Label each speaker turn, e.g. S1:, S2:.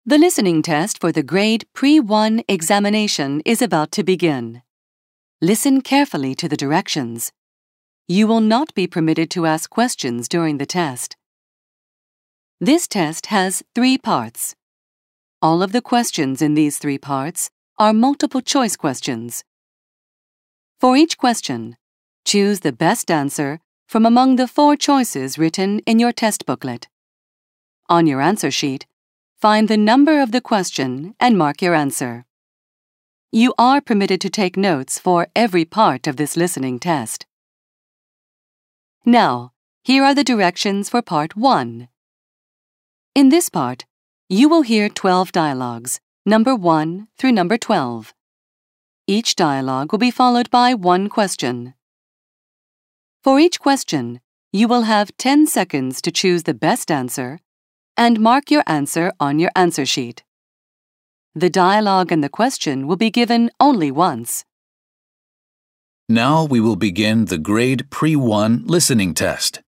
S1: The listening test for the Grade Pre-1 examination is about to begin. Listen carefully to the directions. You will not be permitted to ask questions during the test. This test has 3 parts. All of the questions in these 3 parts are multiple-choice questions. For each question, choose the best answer from among the 4 choices written in your test booklet. On your answer sheet, find the number of the question and mark your answer. You are permitted to take notes for every part of this listening test. Now, here are the directions for Part 1. In this part, you will hear 12 dialogues, number 1 through number 12. Each dialogue will be followed by 1 question. For each question, you will have 10 seconds to choose the best answer and mark your answer on your answer sheet. The dialogue and the question will be given only once.
S2: Now we will begin the Grade Pre-1 listening test.